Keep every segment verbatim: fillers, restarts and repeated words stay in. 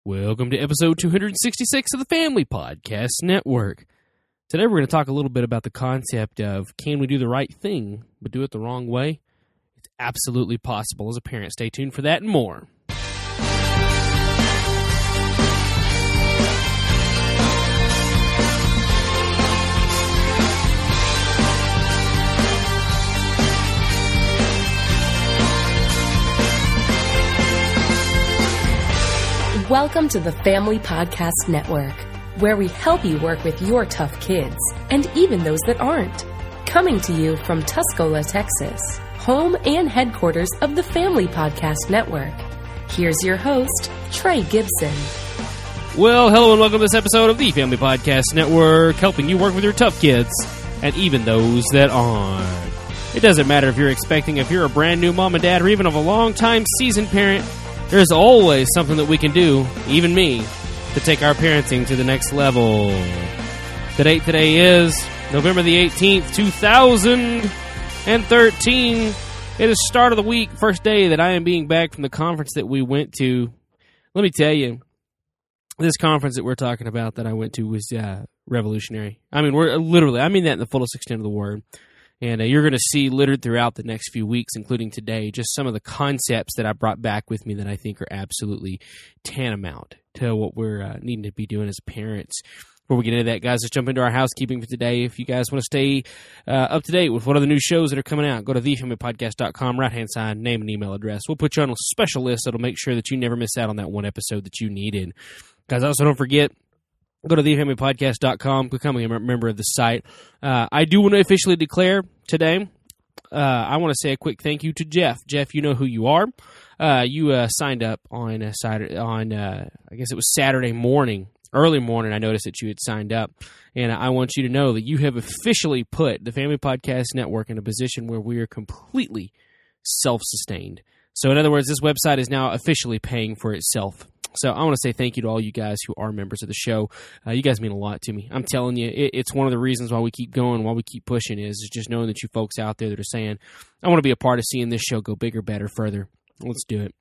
Welcome to episode two hundred sixty-six of the Family Podcast Network. Today we're going to talk a little bit about the concept of, can we do the right thing, but do it the wrong way? It's absolutely possible as a parent. Stay tuned for that and more. Welcome to the Family Podcast Network, where we help you work with your tough kids, and even those that aren't. Coming to you from Tuscola, Texas, home and headquarters of the Family Podcast Network. Here's your host, Trey Gibson. Well, hello and welcome to this episode of the Family Podcast Network, helping you work with your tough kids, and even those that aren't. It doesn't matter if you're expecting, if you're a brand new mom and dad, or even of a long-time seasoned parent, there's always something that we can do, even me, to take our parenting to the next level. The date today is November the eighteenth, two thousand thirteen. It is start of the week, first day that I am being back from the conference that we went to. Let me tell you, this conference that we're talking about that I went to was uh, revolutionary. I mean, we're literally, I mean that in the fullest extent of the word. And uh, you're going to see littered throughout the next few weeks, including today, just some of the concepts that I brought back with me that I think are absolutely tantamount to what we're uh, needing to be doing as parents. Before we get into that, guys, let's jump into our housekeeping for today. If you guys want to stay uh, up to date with what are the new shows that are coming out, go to the family podcast dot com, right-hand side, name and email address. We'll put you on a special list that'll make sure that you never miss out on that one episode that you needed. Guys, also don't forget, go to the family podcast dot com, becoming a member of the site. Uh, I do want to officially declare today, uh, I want to say a quick thank you to Jeff. Jeff, you know who you are. Uh, you uh, signed up on uh, Saturday, on uh, I guess it was Saturday morning, early morning. I noticed that you had signed up, and I want you to know that you have officially put the Family Podcast Network in a position where we are completely self-sustained. So in other words, this website is now officially paying for itself. So I want to say thank you to all you guys who are members of the show. Uh, you guys mean a lot to me. I'm telling you, it, it's one of the reasons why we keep going, why we keep pushing, is, is just knowing that you folks out there that are saying, I want to be a part of seeing this show go bigger, better, further. Let's do it.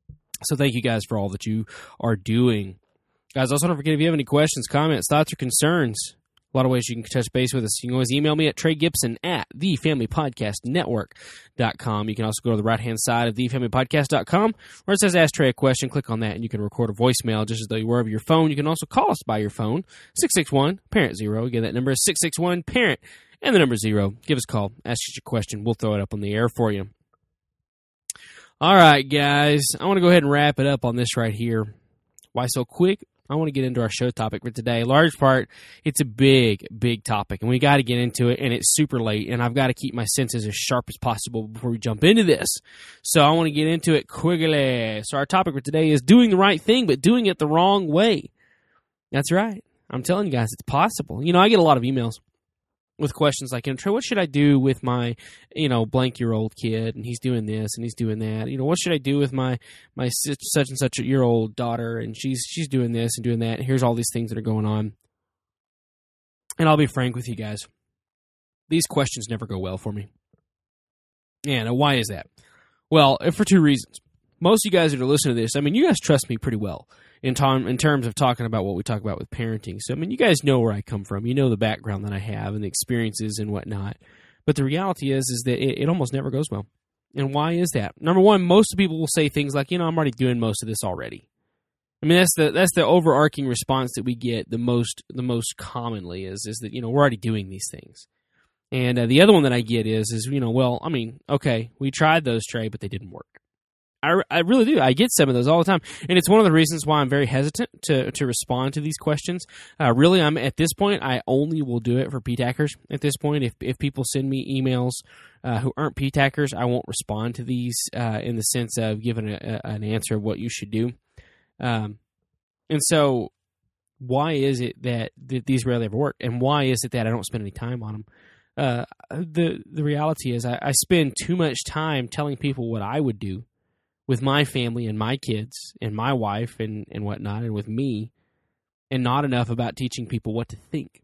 So thank you guys for all that you are doing. Guys, also don't forget, if you have any questions, comments, thoughts, or concerns, a lot of ways you can touch base with us. You can always email me at Trey Gibson at the family podcast network dot com. You can also go to the right-hand side of the family podcast dot com where it says Ask Trey a Question. Click on that, and you can record a voicemail just as though you were over your phone. You can also call us by your phone, six six one, parent zero. Again, that number is six six one, parent, and the number zero. Give us a call. Ask us your question. We'll throw it up on the air for you. All right, guys. I want to go ahead and wrap it up on this right here. Why so quick? I want to get into our show topic for today. Large part, it's a big, big topic, and we got to get into it, and it's super late, and I've got to keep my senses as sharp as possible before we jump into this. So I want to get into it quickly. So our topic for today is doing the right thing, but doing it the wrong way. That's right. I'm telling you guys, it's possible. You know, I get a lot of emails with questions like, you know, Trey, what should I do with my, you know, blank-year-old kid, and he's doing this, and he's doing that. You know, what should I do with my my such and such a year-old daughter, and she's she's doing this and doing that, and here's all these things that are going on. And I'll be frank with you guys. These questions never go well for me. And why is that? Well, for two reasons. Most of you guys that are listening to this, I mean, you guys trust me pretty well in time in terms of talking about what we talk about with parenting. So, I mean, you guys know where I come from. You know the background that I have and the experiences and whatnot. But the reality is, is that it, it almost never goes well. And why is that? Number one, most people will say things like, you know, I'm already doing most of this already. I mean, that's the that's the overarching response that we get the most the most commonly is is that, you know, we're already doing these things. And uh, the other one that I get is is you know, well, I mean, okay, we tried those, Trey, but they didn't work. I, I really do. I get some of those all the time. And it's one of the reasons why I'm very hesitant to, to respond to these questions. Uh, really, I'm at this point, I only will do it for P TACers at this point. If if people send me emails uh, who aren't P TACers, I won't respond to these uh, in the sense of giving a, a, an answer of what you should do. Um, and so why is it that, that these rarely ever work? And why is it that I don't spend any time on them? Uh, the, the reality is I, I spend too much time telling people what I would do with my family and my kids and my wife and, and whatnot and with me, and not enough about teaching people what to think.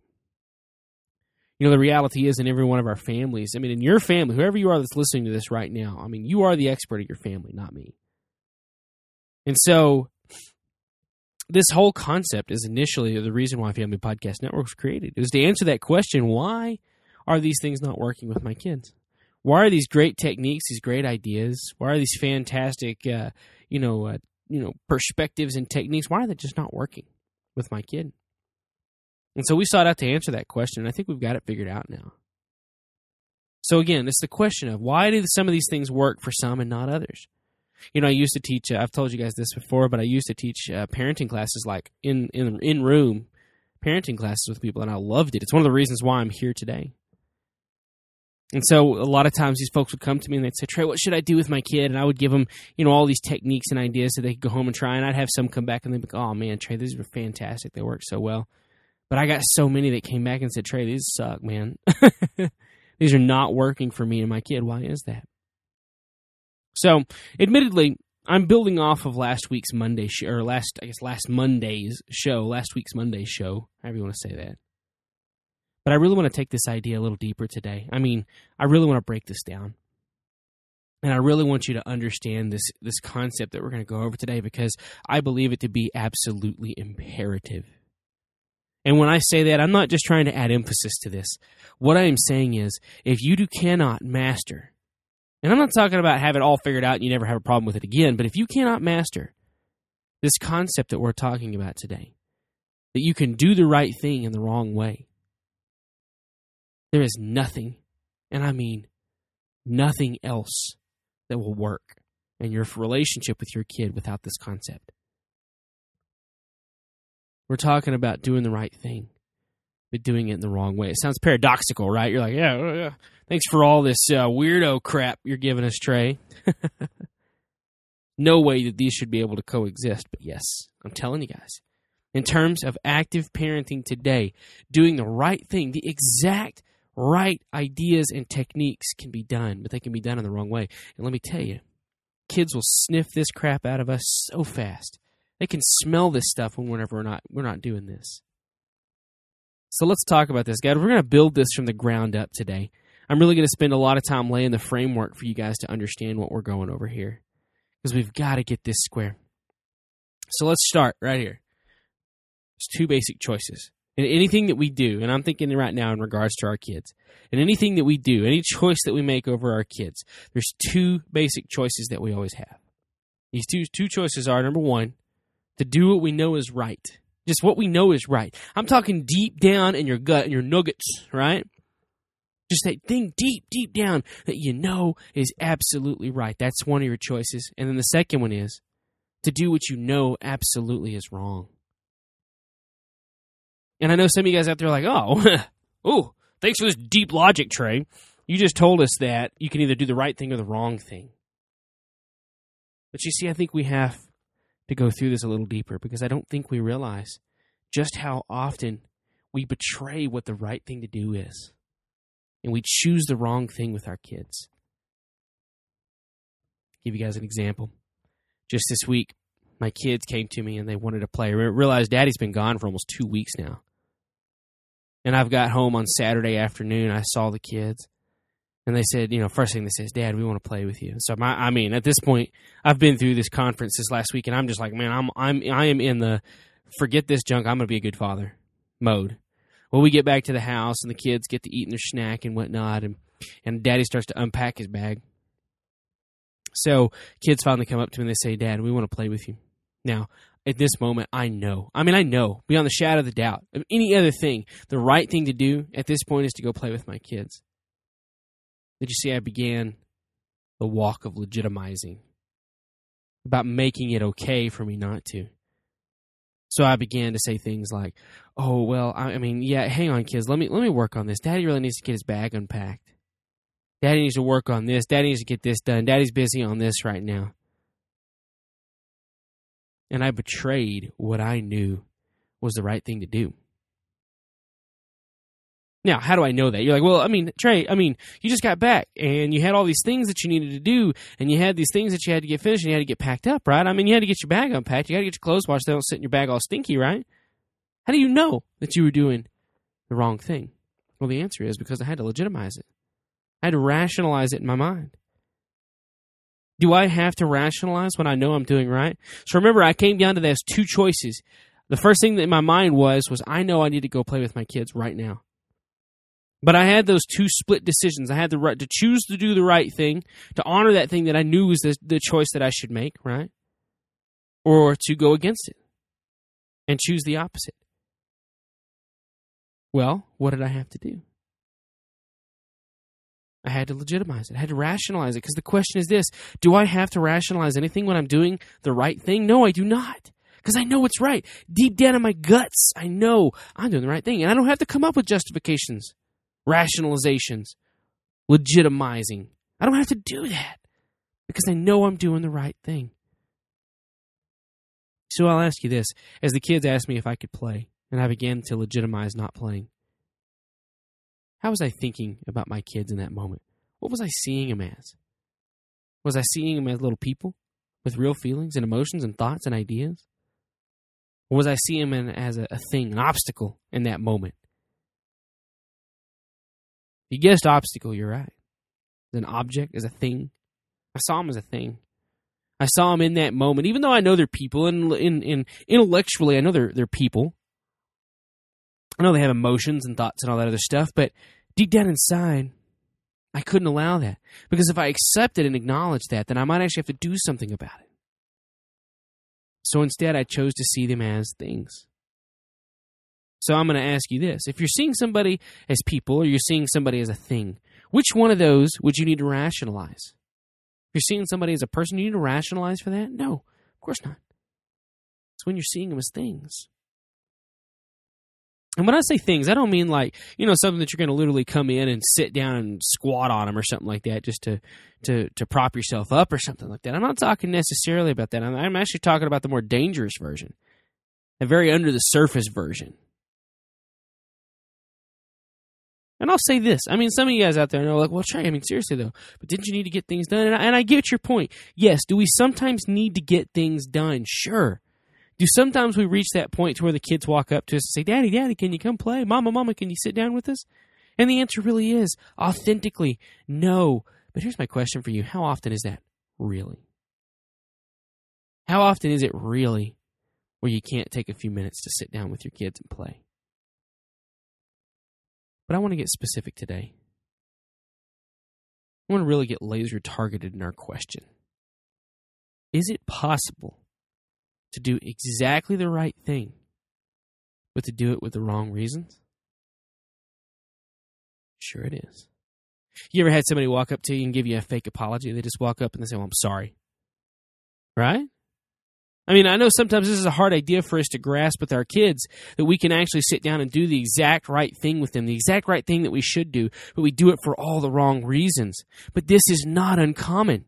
You know, the reality is in every one of our families, I mean, in your family, whoever you are that's listening to this right now, I mean, you are the expert of your family, not me. And so this whole concept is initially the reason why Family Podcast Network was created. It was to answer that question, why are these things not working with my kids? Why are these great techniques, these great ideas, why are these fantastic, uh, you know, uh, you know, perspectives and techniques, why are they just not working with my kid? And so we sought out to answer that question, and I think we've got it figured out now. So again, it's the question of why do some of these things work for some and not others? You know, I used to teach, uh, I've told you guys this before, but I used to teach uh, parenting classes, like in, in, in-room parenting classes with people, and I loved it. It's one of the reasons why I'm here today. And so a lot of times these folks would come to me and they'd say, Trey, what should I do with my kid? And I would give them, you know, all these techniques and ideas so they could go home and try. And I'd have some come back and they'd be like, oh, man, Trey, these were fantastic. They work so well. But I got so many that came back and said, Trey, these suck, man. These are not working for me and my kid. Why is that? So, admittedly, I'm building off of last week's Monday show, or last, I guess, last Monday's show, last week's Monday show, however you want to say that. But I really want to take this idea a little deeper today. I mean, I really want to break this down. And I really want you to understand this, this concept that we're going to go over today, because I believe it to be absolutely imperative. And when I say that, I'm not just trying to add emphasis to this. What I am saying is, if you do cannot master, and I'm not talking about have it all figured out and you never have a problem with it again, but if you cannot master this concept that we're talking about today, that you can do the right thing in the wrong way, there is nothing, and I mean nothing else, that will work in your relationship with your kid without this concept. We're talking about doing the right thing, but doing it in the wrong way. It sounds paradoxical, right? You're like, yeah, yeah. Thanks for all this uh, weirdo crap you're giving us, Trey. No way that these should be able to coexist, but yes, I'm telling you guys. In terms of active parenting today, doing the right thing, the exact right ideas and techniques can be done, but they can be done in the wrong way. And let me tell you, kids will sniff this crap out of us so fast. They can smell this stuff when whenever we're not we're not doing this. So let's talk about this, guys. We're going to build this from the ground up today. I'm really going to spend a lot of time laying the framework for you guys to understand what we're going over here, because we've got to get this square. So let's start right here. There's two basic choices. And anything that we do, and I'm thinking right now in regards to our kids, and anything that we do, any choice that we make over our kids, there's two basic choices that we always have. These two two choices are, number one, to do what we know is right. Just what we know is right. I'm talking deep down in your gut, in your nuggets, right? Just that thing deep, deep down that you know is absolutely right. That's one of your choices. And then the second one is to do what you know absolutely is wrong. And I know some of you guys out there are like, oh, oh, thanks for this deep logic, Trey. You just told us that you can either do the right thing or the wrong thing. But you see, I think we have to go through this a little deeper, because I don't think we realize just how often we betray what the right thing to do is. And we choose the wrong thing with our kids. I'll give you guys an example. Just this week, my kids came to me and they wanted to play. I realized Daddy's been gone for almost two weeks now. And I've got home on Saturday afternoon. I saw the kids. And they said, you know, first thing they said is, Dad, we want to play with you. So, my, I mean, at this point, I've been through this conference this last week, and I'm just like, man, I'm, I'm, I am in the forget this junk, I'm going to be a good father mode. Well, we get back to the house, and the kids get to eating their snack and whatnot, and, and Daddy starts to unpack his bag. So, kids finally come up to me, and they say, Dad, we want to play with you. Now, at this moment, I know. I mean, I know, beyond the shadow of the doubt of any other thing, the right thing to do at this point is to go play with my kids. Did you see I began the walk of legitimizing, about making it okay for me not to? So I began to say things like, oh, well, I, I mean, yeah, hang on, kids. Let me let me work on this. Daddy really needs to get his bag unpacked. Daddy needs to work on this. Daddy needs to get this done. Daddy's busy on this right now. And I betrayed what I knew was the right thing to do. Now, how do I know that? You're like, well, I mean, Trey, I mean, you just got back, and you had all these things that you needed to do, and you had these things that you had to get finished, and you had to get packed up, right? I mean, you had to get your bag unpacked. You got to get your clothes washed. They don't sit in your bag all stinky, right? How do you know that you were doing the wrong thing? Well, the answer is because I had to legitimize it. I had to rationalize it in my mind. Do I have to rationalize when I know I'm doing right? So remember, I came down to those two choices. The first thing that in my mind was, was I know I need to go play with my kids right now. But I had those two split decisions. I had the right to choose to do the right thing, to honor that thing that I knew was the, the choice that I should make, right? Or to go against it and choose the opposite. Well, what did I have to do? I had to legitimize it. I had to rationalize it, because the question is this: do I have to rationalize anything when I'm doing the right thing? No, I do not, because I know it's right. Deep down in my guts, I know I'm doing the right thing, and I don't have to come up with justifications, rationalizations, legitimizing. I don't have to do that, because I know I'm doing the right thing. So I'll ask you this: as the kids asked me if I could play, and I began to legitimize not playing, how was I thinking about my kids in that moment? What was I seeing them as? Was I seeing them as little people with real feelings and emotions and thoughts and ideas? Or was I seeing them as a, a thing, an obstacle in that moment? You guessed obstacle, you're right. As an object, as a thing. I saw them as a thing. I saw them in that moment, even though I know they're people, and in, in, intellectually I know they're, they're people. I know they have emotions and thoughts and all that other stuff, but deep down inside, I couldn't allow that. Because if I accepted and acknowledged that, then I might actually have to do something about it. So instead, I chose to see them as things. So I'm going to ask you this: if you're seeing somebody as people, or you're seeing somebody as a thing, which one of those would you need to rationalize? If you're seeing somebody as a person, you need to rationalize for that? No, of course not. It's when you're seeing them as things. And when I say things, I don't mean like, you know, something that you're going to literally come in and sit down and squat on them or something like that, just to to to prop yourself up or something like that. I'm not talking necessarily about that. I'm, I'm actually talking about the more dangerous version, a very under the surface version. And I'll say this: I mean, some of you guys out there know, like, well, Trey, I mean, seriously though, but didn't you need to get things done? And I, and I get your point. Yes, do we sometimes need to get things done? Sure. Do sometimes we reach that point to where the kids walk up to us and say, Daddy, Daddy, can you come play? Mama, Mama, can you sit down with us? And the answer really is, authentically, no. But here's my question for you. How often is that really? How often is it really where you can't take a few minutes to sit down with your kids and play? But I want to get specific today. I want to really get laser targeted in our question. Is it possible to do exactly the right thing, but to do it with the wrong reasons? Sure it is. You ever had somebody walk up to you and give you a fake apology? They just walk up and they say, well, I'm sorry. Right? I mean, I know sometimes this is a hard idea for us to grasp with our kids, that we can actually sit down and do the exact right thing with them, the exact right thing that we should do, but we do it for all the wrong reasons. But this is not uncommon.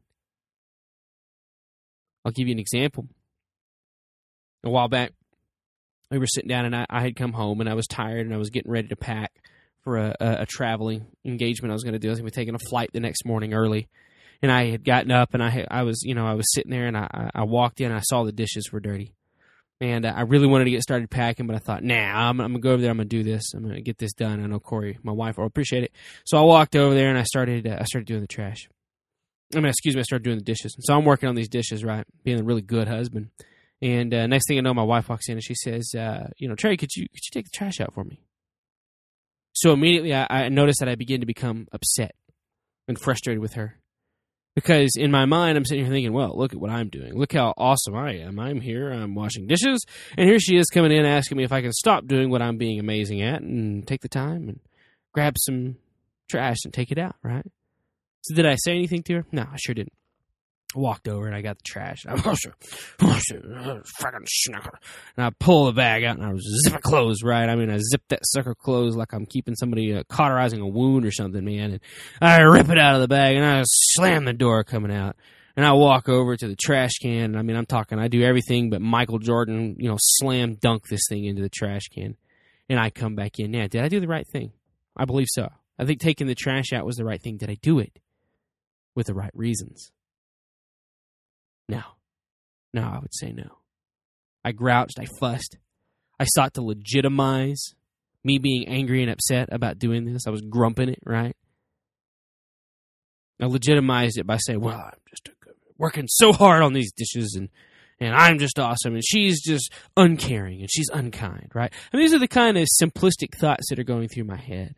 I'll give you an example. A while back, we were sitting down, and I, I had come home, and I was tired, and I was getting ready to pack for a, a, a traveling engagement I was going to do. I was going to be taking a flight the next morning early, and I had gotten up, and I had, I was, you know, I was sitting there, and I, I walked in, and I saw the dishes were dirty, and I really wanted to get started packing, but I thought, nah, I'm, I'm going to go over there, I'm going to do this, I'm going to get this done. I know Corey, my wife, will appreciate it. So I walked over there, and I started, uh, I started doing the trash. I mean, excuse me, I started doing the dishes. So I'm working on these dishes, right, being a really good husband. And uh, next thing I know, my wife walks in and she says, uh, you know, Trey, could you could you take the trash out for me? So immediately I, I noticed that I began to become upset and frustrated with her. Because in my mind, I'm sitting here thinking, well, look at what I'm doing. Look how awesome I am. I'm here, I'm washing dishes, and here she is coming in asking me if I can stop doing what I'm being amazing at and take the time and grab some trash and take it out, right? So did I say anything to her? No, I sure didn't. I walked over and I got the trash. I washed it. Fucking schnacker. And I pull the bag out and I was zip it closed, right? I mean, I zip that sucker closed like I'm keeping somebody uh, cauterizing a wound or something, man. And I rip it out of the bag and I slam the door coming out. And I walk over to the trash can. I mean, I'm talking, I do everything but Michael Jordan, you know, slam dunk this thing into the trash can. And I come back in. Now, did I do the right thing? I believe so. I think taking the trash out was the right thing. Did I do it with the right reasons? No. No, I would say no. I grouched, I fussed. I sought to legitimize me being angry and upset about doing this. I was grumping it, right? I legitimized it by saying, well, I'm just a good, working so hard on these dishes, and, and I'm just awesome, and she's just uncaring, and she's unkind, right? And these are the kind of simplistic thoughts that are going through my head.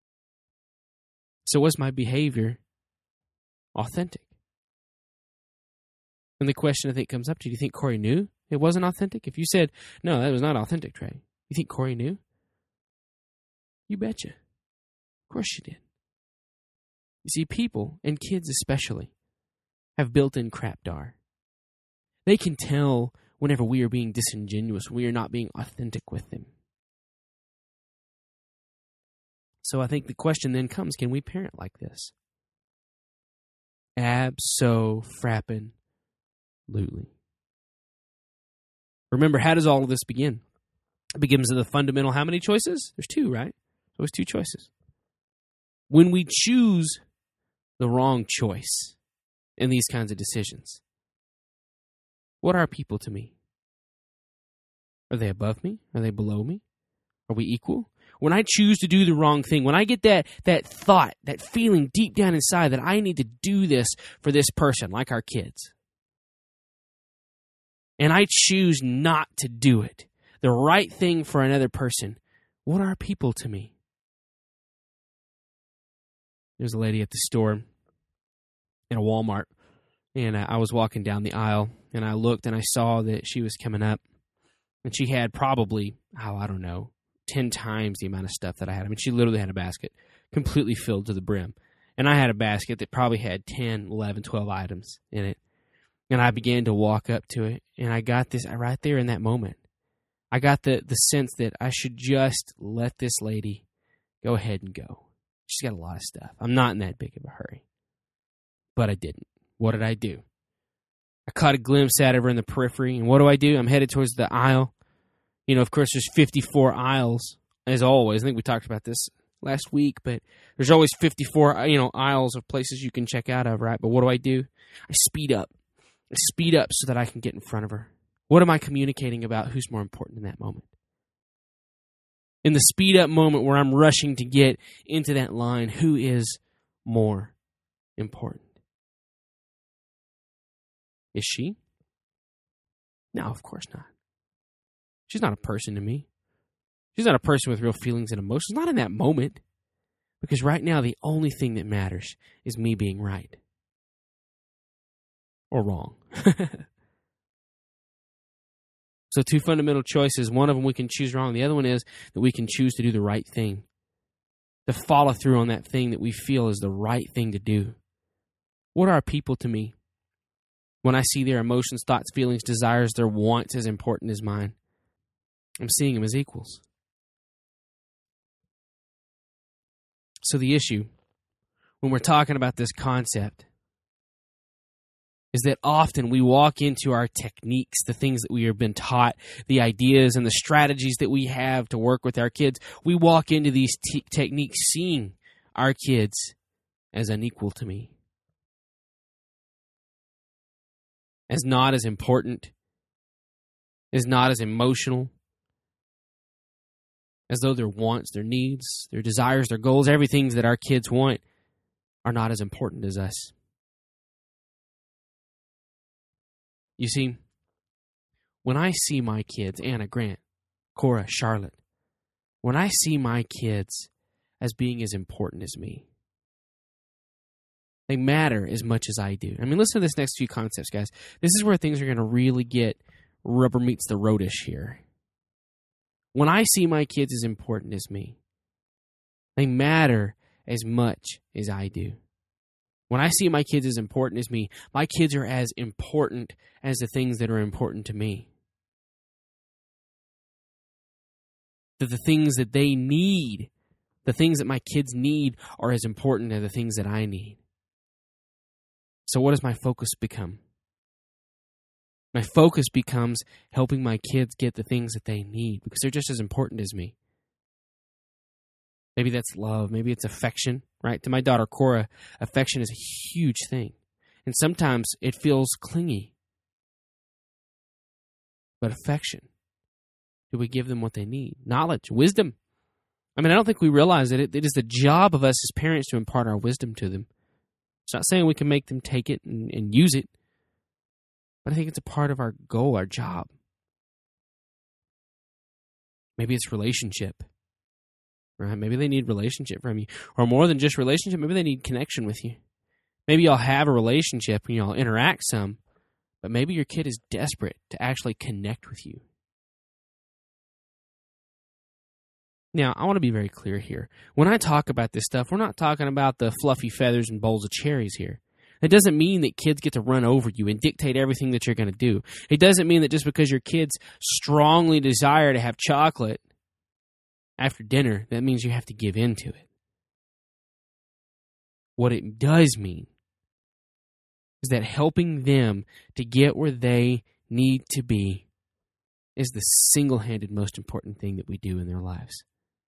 So was my behavior authentic? And the question I think comes up to you, do you think Corey knew it wasn't authentic? If you said, no, that was not authentic, Trey, you think Corey knew? You betcha. Of course she did. You see, people, and kids especially, have built-in crapdar. They can tell whenever we are being disingenuous, we are not being authentic with them. So I think the question then comes, can we parent like this? Abso-frappin' Absolutely. Remember, how does all of this begin? It begins with the fundamental, how many choices? There's two, right? There's two choices. When we choose the wrong choice in these kinds of decisions, what are people to me? Are they above me? Are they below me? Are we equal? When I choose to do the wrong thing, when I get that that thought, that feeling deep down inside that I need to do this for this person, like our kids, and I choose not to do it, the right thing for another person, what are people to me? There's a lady at the store in a Walmart, and I was walking down the aisle, and I looked and I saw that she was coming up, and she had probably, oh, I don't know, ten times the amount of stuff that I had. I mean, she literally had a basket completely filled to the brim, and I had a basket that probably had ten, eleven, twelve items in it. And I began to walk up to it, and I got this right there in that moment. I got the, the sense that I should just let this lady go ahead and go. She's got a lot of stuff. I'm not in that big of a hurry. But I didn't. What did I do? I caught a glimpse at her in the periphery, and what do I do? I'm headed towards the aisle. You know, of course, there's fifty-four aisles, as always. I think we talked about this last week, but there's always fifty-four, you know, aisles of places you can check out of, right? But what do I do? I speed up. I speed up so that I can get in front of her. What am I communicating about? Who's more important in that moment? In the speed up moment where I'm rushing to get into that line, who is more important? Is she? No, of course not. She's not a person to me. She's not a person with real feelings and emotions. Not in that moment. Because right now, the only thing that matters is me being right. Or wrong. So two fundamental choices. One of them we can choose wrong. The other one is that we can choose to do the right thing. To follow through on that thing that we feel is the right thing to do. What are people to me? When I see their emotions, thoughts, feelings, desires, their wants as important as mine, I'm seeing them as equals. So the issue, when we're talking about this concept, is that often we walk into our techniques, the things that we have been taught, the ideas and the strategies that we have to work with our kids. We walk into these te- techniques seeing our kids as unequal to me, as not as important, as not as emotional, as though their wants, their needs, their desires, their goals, everything that our kids want are not as important as us. You see, when I see my kids, Anna, Grant, Cora, Charlotte, when I see my kids as being as important as me, they matter as much as I do. I mean, listen to this next few concepts, guys. This is where things are going to really get rubber meets the roadish here. When I see my kids as important as me, they matter as much as I do. When I see my kids as important as me, my kids are as important as the things that are important to me. That the things that they need, the things that my kids need, are as important as the things that I need. So what does my focus become? My focus becomes helping my kids get the things that they need because they're just as important as me. Maybe that's love. Maybe it's affection, right? To my daughter, Cora, affection is a huge thing. And sometimes it feels clingy. But affection, do we give them what they need? Knowledge, wisdom. I mean, I don't think we realize that it, it is the job of us as parents to impart our wisdom to them. It's not saying we can make them take it and, and use it, But I think it's a part of our goal, our job. Maybe it's relationship, right? Maybe they need relationship from you. Or more than just relationship, maybe they need connection with you. Maybe y'all have a relationship and y'all interact some, but maybe your kid is desperate to actually connect with you. Now, I want to be very clear here. When I talk about this stuff, we're not talking about the fluffy feathers and bowls of cherries here. It doesn't mean that kids get to run over you and dictate everything that you're going to do. It doesn't mean that just because your kids strongly desire to have chocolate after dinner, that means you have to give in to it. What it does mean is that helping them to get where they need to be is the single-handed most important thing that we do in their lives.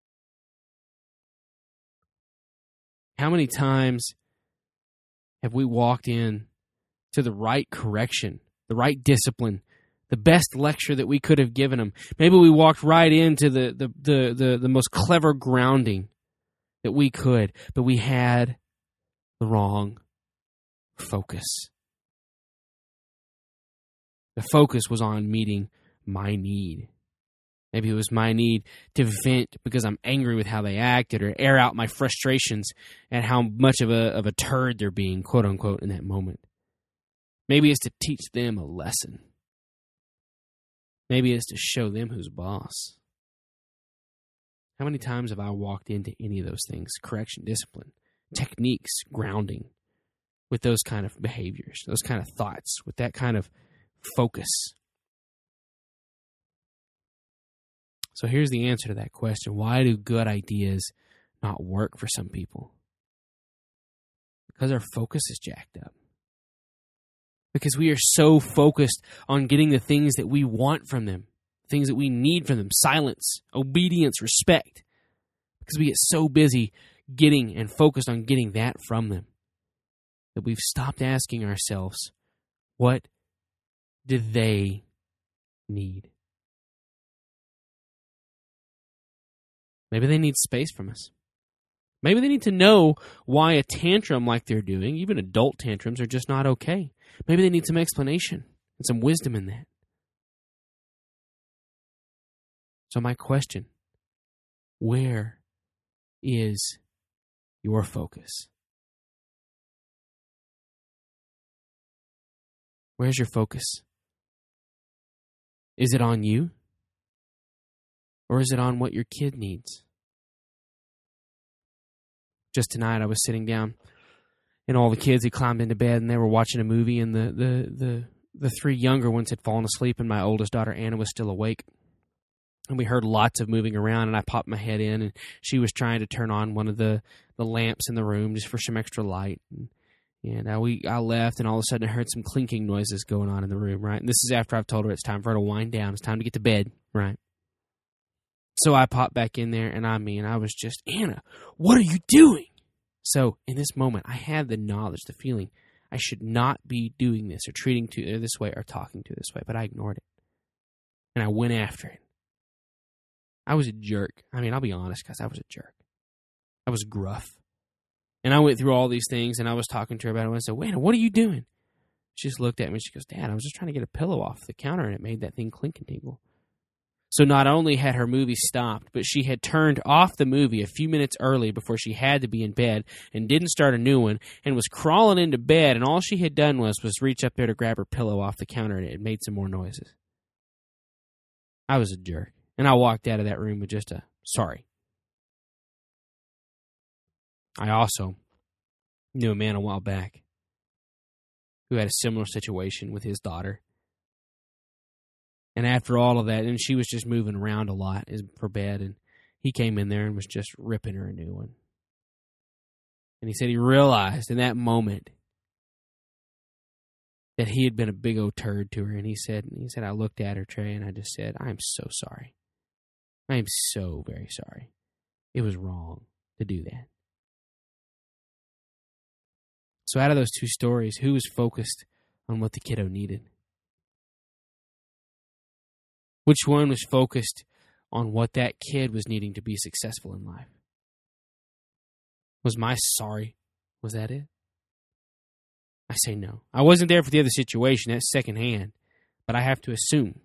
How many times have we walked in to the right correction, the right discipline, the best lecture that we could have given them? Maybe we walked right into the, the, the, the, the most clever grounding that we could, but we had the wrong focus. The focus was on meeting my need. Maybe it was my need to vent because I'm angry with how they acted, or air out my frustrations at how much of a of a turd they're being, quote unquote, in that moment. Maybe it's to teach them a lesson. Maybe it's to show them who's boss. How many times have I walked into any of those things? Correction, discipline, techniques, grounding, with those kind of behaviors, those kind of thoughts, with that kind of focus. So here's the answer to that question. Why do good ideas not work for some people? Because our focus is jacked up. Because we are so focused on getting the things that we want from them, things that we need from them, silence, obedience, respect. Because we get so busy getting and focused on getting that from them that we've stopped asking ourselves, what do they need? Maybe they need space from us. Maybe they need to know why a tantrum like they're doing, even adult tantrums, are just not okay. Maybe they need some explanation and some wisdom in that. So my question, where is your focus? Where's your focus? Is it on you? Or is it on what your kid needs? Just tonight I was sitting down and all the kids had climbed into bed and they were watching a movie, and the, the, the, the three younger ones had fallen asleep and my oldest daughter Anna was still awake. And we heard lots of moving around, and I popped my head in and she was trying to turn on one of the, the lamps in the room just for some extra light. And, and I, we, I left, and all of a sudden I heard some clinking noises going on in the room, right? And this is after I've told her it's time for her to wind down. It's time to get to bed, right? So I popped back in there, and I mean, I was just, Anna, what are you doing? So in this moment, I had the knowledge, the feeling, I should not be doing this or treating to her this way or talking to her this way, but I ignored it. And I went after it. I was a jerk. I mean, I'll be honest, guys, I was a jerk. I was gruff. And I went through all these things, and I was talking to her about it, and I said, Anna, what are you doing? She just looked at me, and she goes, Dad, I was just trying to get a pillow off the counter, and it made that thing clink and tingle. So not only had her movie stopped, but she had turned off the movie a few minutes early before she had to be in bed and didn't start a new one, and was crawling into bed, and all she had done was, was reach up there to grab her pillow off the counter, and it made some more noises. I was a jerk, and I walked out of that room with just a sorry. I also knew a man a while back who had a similar situation with his daughter. And after all of that, and she was just moving around a lot for bed, and he came in there and was just ripping her a new one. And he said he realized in that moment that he had been a big old turd to her. And he said, he said, I looked at her, Trey, and I just said, I am so sorry. I am so very sorry. It was wrong to do that. So out of those two stories, who was focused on what the kiddo needed? Which one was focused on what that kid was needing to be successful in life? Was my sorry, was that it? I say no. I wasn't there for the other situation. That's secondhand. But I have to assume.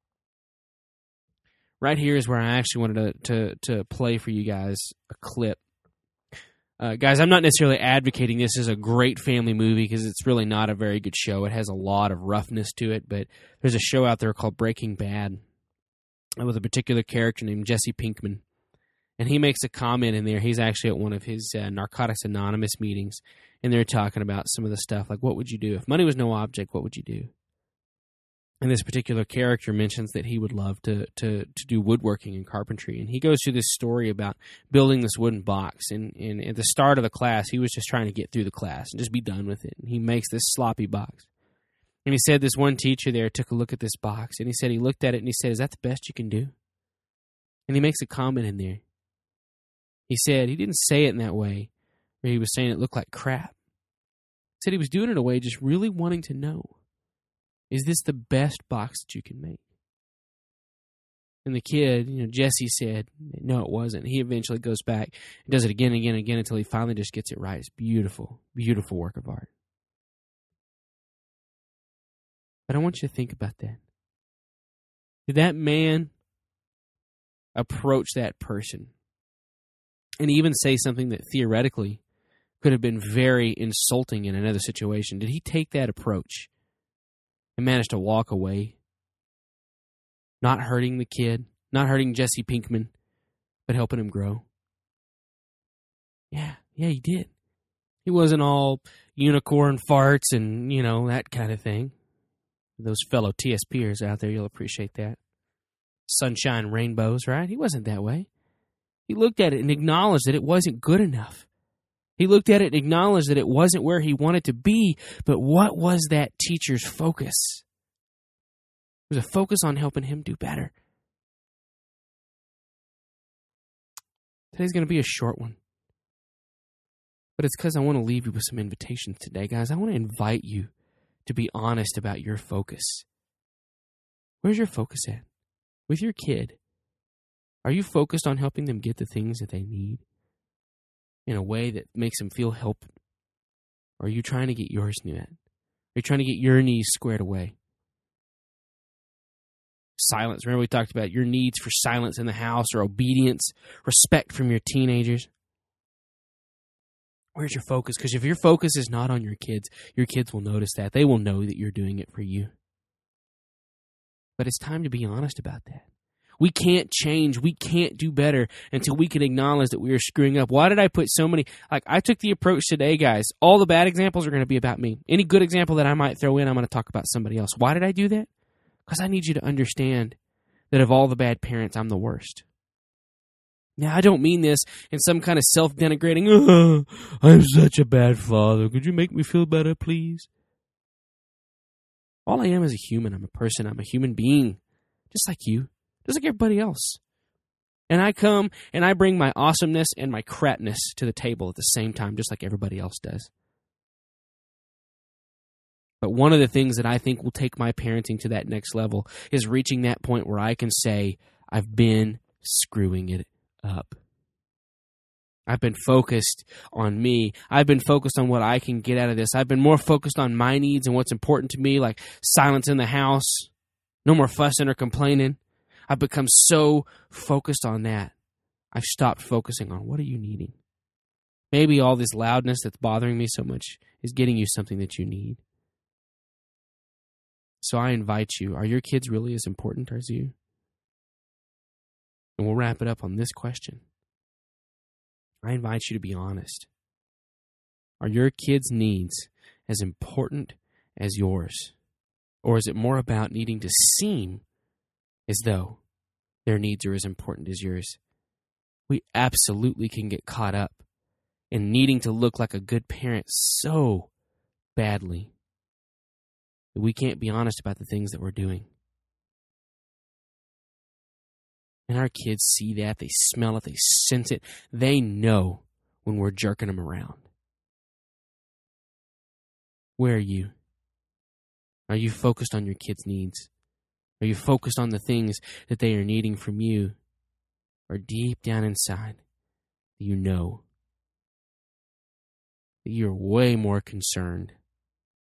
Right here is where I actually wanted to, to, to play for you guys a clip. Uh, guys, I'm not necessarily advocating this as a great family movie because it's really not a very good show. It has a lot of roughness to it, but there's a show out there called Breaking Bad with a particular character named Jesse Pinkman. And he makes a comment in there. He's actually at one of his uh, Narcotics Anonymous meetings, and they're talking about some of the stuff, like what would you do? If money was no object, what would you do? And this particular character mentions that he would love to, to, to do woodworking and carpentry. And he goes through this story about building this wooden box. And, and at the start of the class, he was just trying to get through the class and just be done with it. And he makes this sloppy box. And he said this one teacher there took a look at this box. And he said he looked at it and he said, "Is that the best you can do?" And he makes a comment in there. He said he didn't say it in that way, where he was saying it looked like crap. He said he was doing it in a way just really wanting to know. Is this the best box that you can make? And the kid, you know, Jesse said, no, it wasn't. He eventually goes back and does it again and again and again until he finally just gets it right. It's beautiful, beautiful work of art. But I want you to think about that. Did that man approach that person and even say something that theoretically could have been very insulting in another situation? Did he take that approach and managed to walk away, not hurting the kid, not hurting Jesse Pinkman, but helping him grow? Yeah, yeah, he did. He wasn't all unicorn farts and, you know, that kind of thing. Those fellow T S Pers out there, you'll appreciate that. Sunshine rainbows, right? He wasn't that way. He looked at it and acknowledged that it wasn't good enough. He looked at it and acknowledged that it wasn't where he wanted to be, but what was that teacher's focus? It was a focus on helping him do better. Today's going to be a short one, but it's because I want to leave you with some invitations today, guys. I want to invite you to be honest about your focus. Where's your focus at? With your kid, are you focused on helping them get the things that they need in a way that makes them feel helped? Or are you trying to get yours met? Are you trying to get your needs squared away? Silence. Remember we talked about your needs for silence in the house or obedience, respect from your teenagers. Where's your focus? Because if your focus is not on your kids, your kids will notice that. They will know that you're doing it for you. But it's time to be honest about that. We can't change. We can't do better until we can acknowledge that we are screwing up. Why did I put so many? Like, I took the approach today, guys. All the bad examples are going to be about me. Any good example that I might throw in, I'm going to talk about somebody else. Why did I do that? Because I need you to understand that of all the bad parents, I'm the worst. Now, I don't mean this in some kind of self-denigrating, oh, I'm such a bad father. Could you make me feel better, please? All I am is a human. I'm a person. I'm a human being, just like you. Just like everybody else. And I come and I bring my awesomeness and my crapness to the table at the same time, just like everybody else does. But one of the things that I think will take my parenting to that next level is reaching that point where I can say, I've been screwing it up. I've been focused on me. I've been focused on what I can get out of this. I've been more focused on my needs and what's important to me, like silence in the house, no more fussing or complaining. I've become so focused on that. I've stopped focusing on what are you needing. Maybe all this loudness that's bothering me so much is getting you something that you need. So I invite you, are your kids really as important as you? And we'll wrap it up on this question. I invite you to be honest. Are your kids' needs as important as yours? Or is it more about needing to seem as though their needs are as important as yours? We absolutely can get caught up in needing to look like a good parent so badly that we can't be honest about the things that we're doing. And our kids see that, they smell it, they sense it. They know when we're jerking them around. Where are you? Are you focused on your kids' needs? Are you focused on the things that they are needing from you? Or deep down inside, you know that you're way more concerned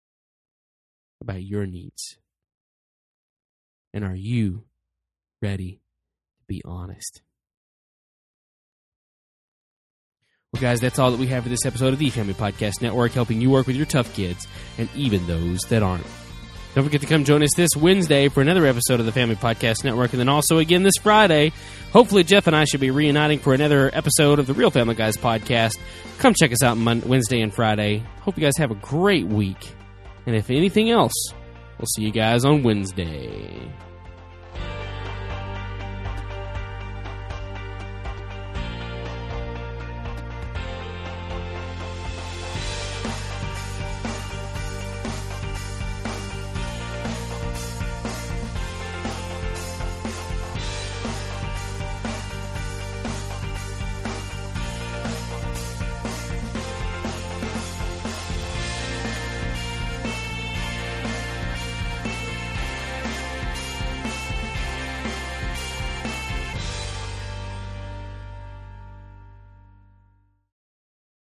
about your needs? And are you ready to be honest? Well, guys, that's all that we have for this episode of the Family Podcast Network, helping you work with your tough kids and even those that aren't. Don't forget to come join us this Wednesday for another episode of the Family Podcast Network, and then also again this Friday. Hopefully, Jeff and I should be reuniting for another episode of the Real Family Guys podcast. Come check us out Monday, Wednesday and Friday. Hope you guys have a great week. And if anything else, we'll see you guys on Wednesday.